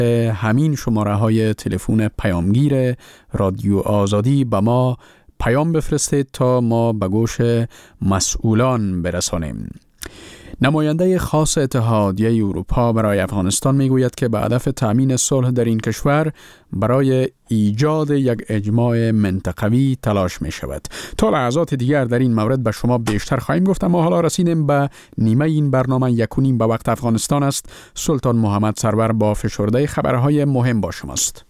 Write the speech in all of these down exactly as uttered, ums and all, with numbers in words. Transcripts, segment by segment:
همین شماره های تلفن پیامگیر رادیو آزادی به ما پیام بفرستید تا ما به گوش مسئولان برسانیم. نماینده خاص اتحادیه اروپا برای افغانستان میگوید که به هدف تأمین صلح در این کشور برای ایجاد یک اجماع منطقوی تلاش می شود. تا لحظات دیگر در این مورد به شما بیشتر خواهیم گفت، اما حالا رسیدیم به نیمه این برنامه. یکونیم به وقت افغانستان است. سلطان محمد سرور با فشرده خبرهای مهم با شماست.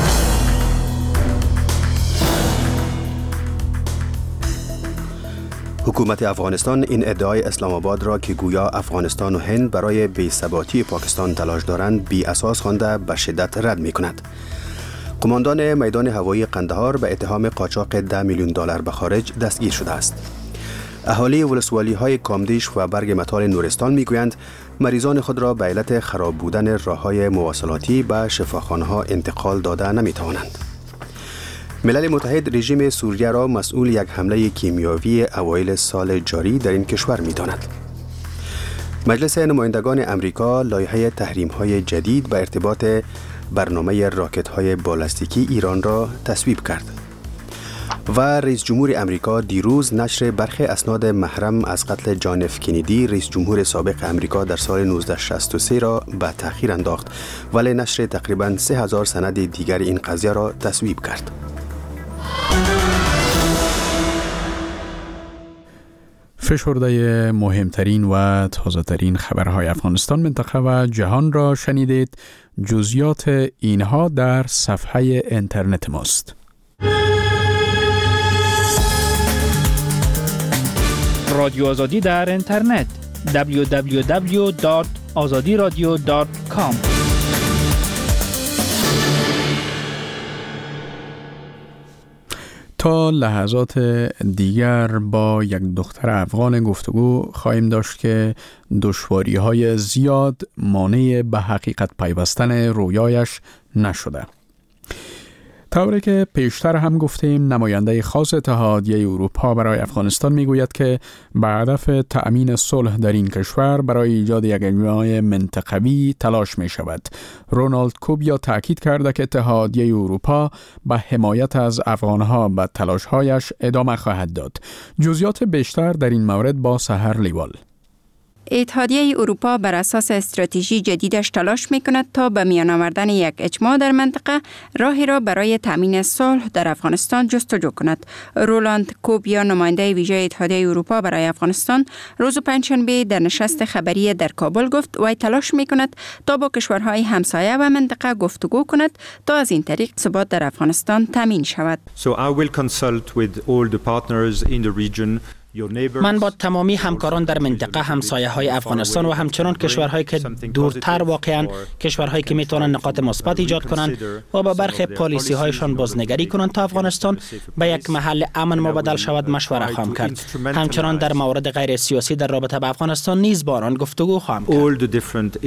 حکومت افغانستان این ادعای اسلام آباد را که گویا افغانستان و هند برای بی‌ثباتی پاکستان تلاش دارند بی اساس خوانده به شدت رد می کند. قماندان میدان هوایی قندهار به اتهام قاچاق ده میلیون دلار به خارج دستگیر شده است. اهالی ولسوالی های کامدیش و برگ متال نورستان می گویند مریضان خود را به علت خراب بودن راه‌های مواصلاتی به شفاخانه ها انتقال داده نمی توانند. ملل متحد رژیم سوریه را مسئول یک حمله کیمیاوی اوایل سال جاری در این کشور می داند. مجلس نمایندگان امریکا لایحه تحریم‌های جدید به ارتباط برنامه راکت‌های بالستیکی ایران را تصویب کرد. و رئیس جمهور امریکا دیروز نشر برخی اسناد محرم از قتل جان اف کندی رئیس جمهور سابق امریکا در سال نوزده شصت و سه را به تأخیر انداخت، ولی نشر تقریباً سه هزار سند دیگر این قضیه را تصویب کرد. فشرده مهمترین و تازه‌ترین خبرهای افغانستان، منطقه و جهان را شنیدید. جزئیات اینها در صفحه اینترنت ماست. رادیو آزادی در اینترنت دبلیو دبلیو دبلیو دات آزادی رادیو دات کام. تا لحظات دیگر با یک دختر افغان گفتگو خواهیم داشت که دشواری‌های زیاد مانع به حقیقت پیوستن رویایش نشده. طوری که پیشتر هم گفتیم، نماینده خاص اتحادیه اروپا برای افغانستان میگوید که به هدف تأمین صلح در این کشور برای ایجاد یک اجماع منطقوی تلاش می شود. رونالد کوبیا تاکید کرده که اتحادیه اروپا به حمایت از افغانها به تلاش‌هایش ادامه خواهد داد. جزئیات بیشتر در این مورد با سحر لیوال. اتحادیه اروپا بر اساس استراتژی جدیدش تلاش می‌کند تا به میان آوردن یک اجماع در منطقه راهی را برای تامین صلح در افغانستان جستجو کند. رولاند کوبیا، نماینده ویژه اتحادیه اروپا برای افغانستان، روز پنجشنبه در نشست خبری در کابل گفت وی تلاش می‌کند تا با کشورهای همسایه و منطقه گفتگو کند تا از این طریق ثبات در افغانستان تامین شود. So I will consult with all the partners in the region. من با تمامی همکاران در منطقه، همسایه های افغانستان و همچنان کشورهایی که دورتر واقعاً، کشورهایی که میتونن نقاط مثبت ایجاد کنند و با برخی پالیسی هایشان بازنگری کنند تا افغانستان به یک محل امن مبادل شود مشوره خواهم کرد. همچنان در مورد غیر سیاسی در رابطه با افغانستان نیز با آنان گفتگو خواهم کرد.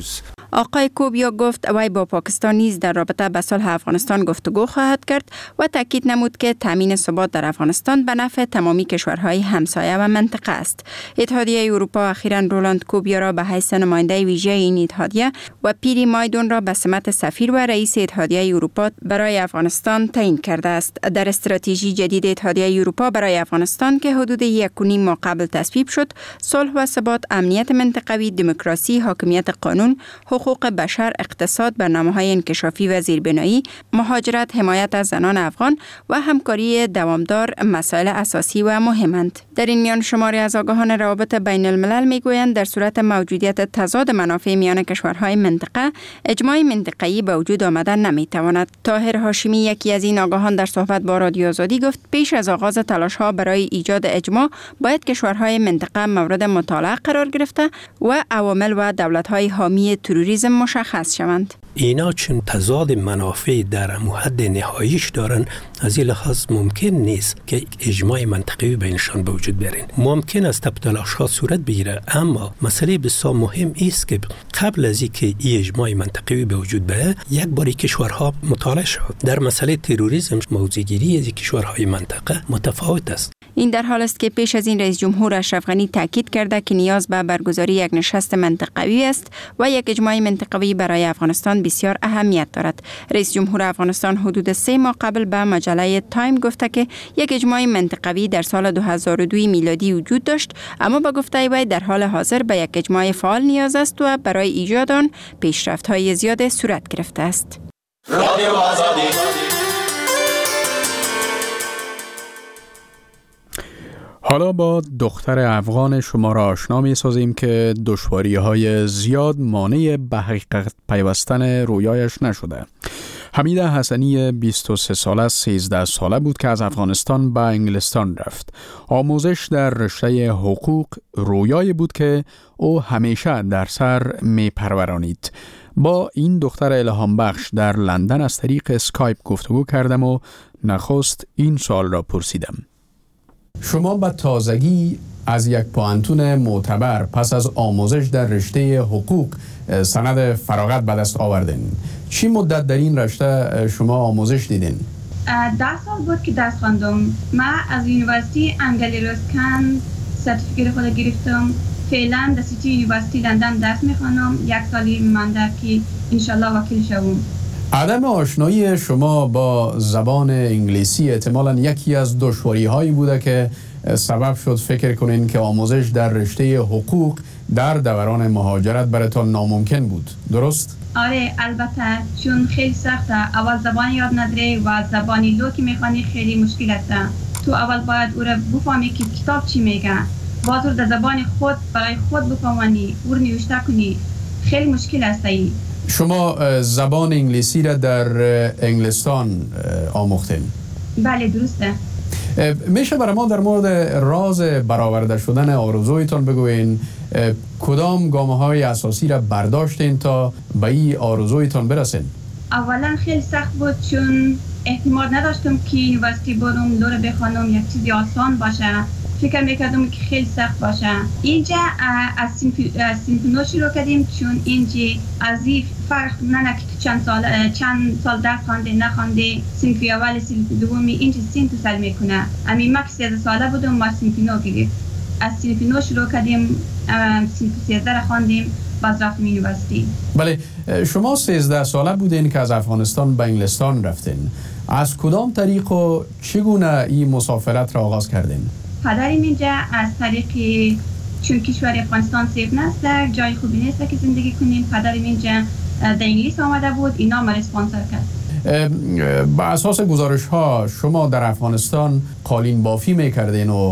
آقای کوبیا گفت وی با پاکستان نیز در رابطه با صلح افغانستان گفتگو خواهد کرد و تاکید نمود که تامین ثبات در افغانستان به نفع تمامی کشورهای همسایه و منطقه است. اتحادیه اروپا اخیراً رولاند کوبیا را به حیث نماینده ویژه این اتحادیه و پیری مایدون را به سمت سفیر و رئیس اتحادیه اروپا برای افغانستان تعیین کرده است. در استراتژی جدید اتحادیه اروپا برای افغانستان که حدود یک و نیم ماه قبل تصویب شد، صلح و ثبات، امنیت منطقوی، دموکراسی، حاکمیت قانون، حقوق بشر، اقتصاد، برنامه‌های انکشافی و زیربنایی، مهاجرت، حمایت از زنان افغان و همکاری دوامدار مسائل اساسی و مهمند. در این میان شماری از آگاهان روابط بین الملل میگویند در صورت موجودیت تضاد منافع میان کشورهای منطقه، اجماع منطقه‌ای به وجود آمدن نمیتواند. طاهر هاشمی، یکی از این آگاهان، در صحبت با رادیو آزادی گفت پیش از آغاز تلاش‌ها برای ایجاد اجماع باید کشورهای منطقه مورد مطالعه قرار گرفته و عوامل و دولت‌های حامی تروریسم مشخص شوند. اینا چون تضاد منافع در حد نهاییش دارن، از این لحاظ ممکن نیست که اجماع منطقی بینشان به وجود بیارین. ممکن است تلاش ها صورت بگیره، اما مسئله بسیار مهم است که قبل از اینکه این اجماع منطقی به وجود بیاد، یک باری کشورها مطالعه شود. در مسئله تروریسم موضع‌گیری از کشورهای منطقه متفاوت است. این در حال است که پیش از این رئیس جمهور اشرف غنی تاکید کرده که نیاز به برگزاری یک نشست منطقوی است و یک اجماع منطقوی برای افغانستان بسیار اهمیت دارد. رئیس جمهور افغانستان حدود سه ماه قبل به مجله تایم گفته که یک اجماع منطقوی در سال دو هزار و دو میلادی وجود داشت، اما با گفته وی در حال حاضر به یک اجماع فعال نیاز است و برای ایجاد آن پیشرفت‌های زیاد صورت گرفته است. رادیو آزادی. حالا با دختر افغان شما را آشنا می سازیم که دشواری‌های زیاد مانع به حقیقت پیوستن رویایش نشده. حمیده حسنی بیست و سه ساله سیزده ساله بود که از افغانستان به انگلستان رفت. آموزش در رشته حقوق رویایی بود که او همیشه در سر می پرورانید. با این دختر الهام بخش در لندن از طریق اسکایپ گفتگو کردم و نخست این سوال را پرسیدم. شما به تازگی از یک پوهنتون معتبر پس از آموزش در رشته حقوق سند فراغت به دست آوردین. چی مدت در این رشته شما آموزش دیدین؟ ده سال بود که درس خواندم. من از یونیورسیتی انگلی رسکن سرتیفیکیت خود گرفتم. فعلا در سیتی یونیورسیتی لندن درس میخوانم. یک سالی مانده که انشالله وکیل شوم. عدم آشنایی شما با زبان انگلیسی احتمالاً یکی از دشواری هایی بوده که سبب شد فکر کنین که آموزش در رشته حقوق در دوران مهاجرت براتون ناممکن بود، درست؟ آره البته، چون خیلی سخته. اول زبان یاد نداری و زبانی لو که میخوانی خیلی مشکل است. تو اول باید او را بفهمی که کتاب چی میگه، باز در زبان خود برای خود بفهمانی، او را نوشته کنی. خیلی مشکل است. ای شما زبان انگلیسی را در انگلستان آموختین؟ بله درسته. میشه برای ما در مورد راز برآورده شدن آرزویتان بگوین؟ کدام گامه های اساسی را برداشتین تا به این آرزویتان برسین؟ اولا خیلی سخت بود، چون احتمال نداشتم که یونیورسیتی برم لو بخوانم یک چیزی آسان باشه. فکر میکردم که خیلی سخت باشه. اینجا از صنف نو شروع کردیم، چون اینجا از این فرق نه که چند سال چند سال درس خوانده نخوانده، صنف اول صنف دومی اینجا سین تو سر میکنه. امی ما که سیزده ساله بودم ما صنف نو گرفت. از صنف نو شروع کردیم، صنف سیزده را خواندیم، باز رفتیم یونیورسیتی. بله، شما سیزده ساله بودین که از افغانستان به انگلستان رفتین. از کدام طریق و چگونه این مسافرت را آغاز کردین؟ پدرم اینجا از طریق، چون کشور افغانستان سیف نیست، در جای خوبی نیست که زندگی کنیم، پدرم اینجا در انگلیس آمده بود، اینا ما اسپانسر کرد. با اساس گزارش ها شما در افغانستان قالین بافی میکردین و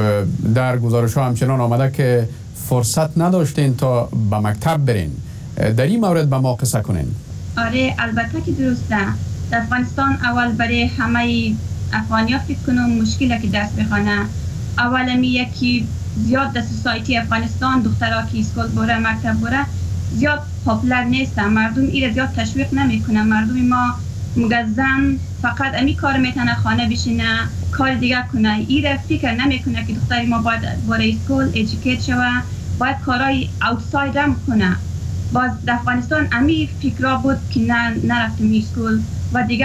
در گزارش ها همچنان آمده که فرصت نداشتین تا به مکتب برین. در این مورد به ما قصه کنین. آره البته که درسته. در افغانستان اول برای همه افغانیا فکر کنم مشکله که درس بخوانه. اول می یکی زیاد در سوسایتی افغانستان دخترها که اسکول بره مکتب بره زیاد پاپولار نیستن. مردم ایره زیاد تشویق نمیکنه. مردم ما میگه زن فقط امی کار میتونه خانه بشینه، کار دیگه کنه. ایره فکر نمیکنه که دختری ما باید بره اسکول ادوکییت شوه، باید کارهای اوتساید هم کنه. باز در افغانستان امی فکرها بود که نه نرفتم اسکول و دیگه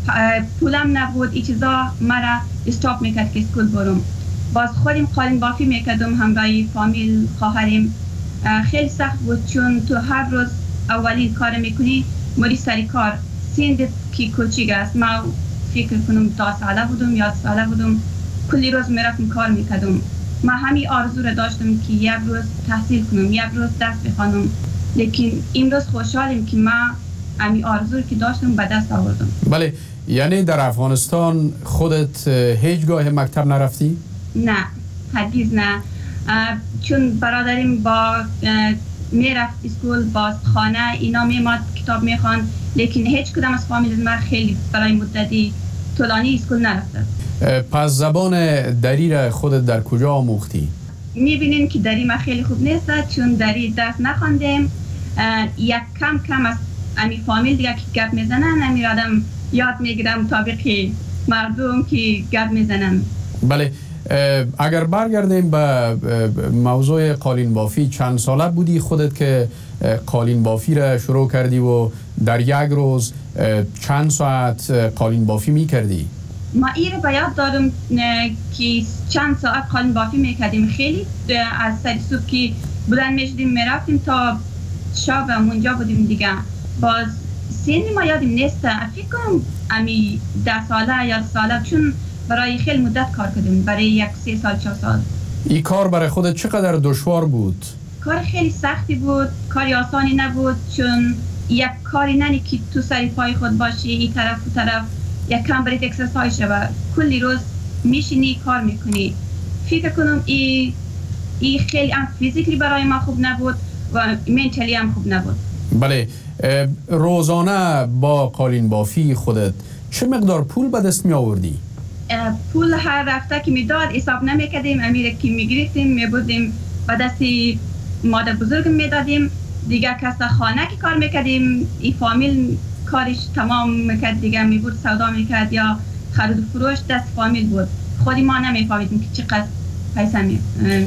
پولم نبود، این چیزا مرا استاپ میکرد که اسکول برم. باز خودم قالین بافی میکردم همراه فامیل خواهریم. خیلی سخت بود، چون تو هر روز اولین کار میکنی مری سری کار. سیندت که کوچیک است. ما فکر کنم دو ساله بودم یا ساله بودم، کلی روز میرفتم کار میکردم. ما همین آرزو را داشتم که یک روز تحصیل کنم، یک روز درس بخوانم. لیکن این روز خوشحالم که ما همین آرزو که داشتم به دست آوردم. بله، یعنی در افغانستان خودت هیچگاه مکتب نرفتی؟ نه، هرگز نه. چون برادریم با میرفت اسکول، باز خانه اینا میماد کتاب میخوان، لیکن هیچ کدام از فامیل ما خیلی برای مدتی طولانی اسکول نرفته. پس زبان دری را خودت در کجا آموختی؟ میبینین که دری ما خیلی خوب نیست، چون دری درس نخواندیم. یک کم کم از امی فامیل دیگه که گپ میزنن، امی آدم یاد میگیرم مطابق مردم که گپ میزنن. بله، اگر برگردیم به موضوع قالین بافی، چند ساله بودی خودت که قالین بافی را شروع کردی و در یک روز چند ساعت قالین بافی میکردی؟ ما ایره باید دارم که چند ساعت قالین بافی میکردیم. خیلی از سر صبح که بودن میشدیم میرفتیم تا شب اونجا بودیم دیگه. باز سنی ما یادم نیست، فکر کنم امی ده ساله یا ساله، چون برای خیلی مدت کار کردم، برای یک سه سال چهار سال. این کار برای خودت چقدر دشوار بود؟ کار خیلی سختی بود، کاری آسانی نبود، چون یک کاری ننی که تو سری پای خود باشی این طرف و طرف، یک کم برید اکسرسایز شود، کلی روز میشینی کار میکنی. فکر کنم این ای خیلی هم فیزیکلی برای ما خوب نبود و منتالی هم خوب نبود. بله، روزانه با قالین بافی خودت چه مقدار پول به دست می آوردی؟ پول هر رفته که میداد حساب نمیکردیم، امیر که میگرفتیم میبودیم و دست مادر بزرگم میدادیم، دیگه کس خانه که کار میکردیم، این فامیل کارش تمام میکرد، دیگه میبود سودا میکرد یا خرید و فروش دست فامیل بود، خودی ما نمیفهمیدیم که چقدر پیسه می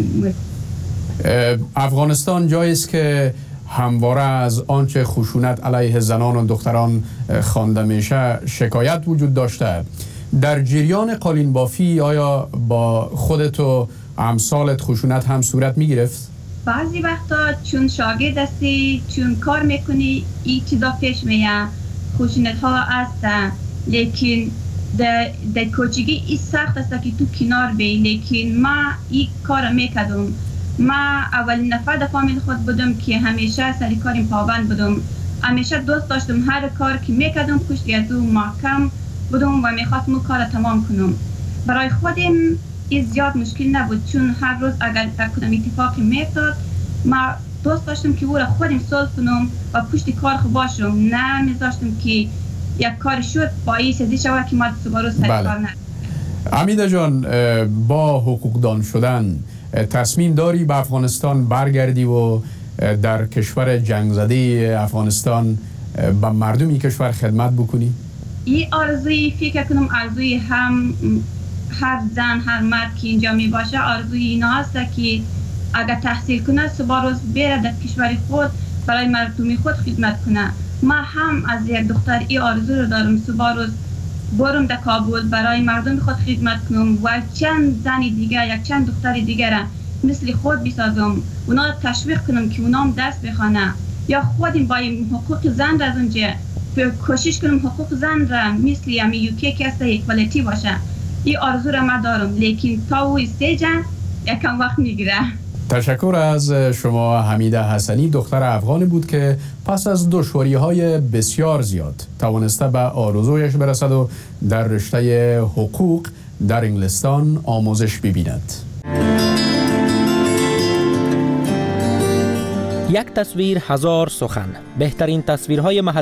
افغانستان جایی است که همواره از آنچه خشونت علیه زنان و دختران خوانده میشه شکایت وجود داشته. در جریان قالین بافی آیا با خودت و امثالت خشونت هم صورت می گرفت؟ بعضی وقتا چون شاگرد هستی، چون کار میکنی، این چیزا پیش میاد، خشونت ها هست، لیکن در در کوچگی این سخت است که تو کنار بی، لیکن ما این کار میکردم. ما اولین نفر در فامیل خود بودم که همیشه سری کاریم پابند بودم، همیشه دوست داشتم هر کار که میکردم پشت از او محکم بودم و میخواستم اون کار تمام کنم. برای خودم این زیاد مشکل نبود، چون هر روز اگر کدام اتفاقی میفتاد ما دوست داشتم که او را خودم صلح کنم و پشت کار خود باشم، نه میذاشتم که یک کار شد با این سازی شود که ما صبح روز سری کار نکنم. امیده جان، با حقوقدان شدن تصمیم داری به افغانستان برگردی و در کشور جنگ زده افغانستان به مردمی کشور خدمت بکنی؟ این آرزوی فکر کنم آرزوی هم هر زن هر مرد که اینجا می باشه، آرزوی اینا هست که اگر تحصیل کنه صبح روز بره در کشور خود برای مردمی خود خدمت کنه. ما هم از یک دختر این آرزو رو دارم، صبح روز برم در کابل برای مردم خود خدمت کنم و چند زن دیگه یک چند دختر دیگه را مثل خود بسازم، اونا تشویق کنم که اونا هم دست بخوانه، یا خودم با حقوق زن را از اونجا کوشش کنم حقوق زن را مثل امی یوکی که است ایکوالیتی باشه. این آرزو را ما دارم، لیکن تا او استیج یکم وقت میگیره. تشکر از شما. حمیده حسنی دختر افغانی بود که پس از دشواری‌های بسیار زیاد توانسته به آرزویش برسد و در رشته حقوق در انگلستان آموزش ببیند. یک تصویر هزار سخن. بهترین تصویرهای محل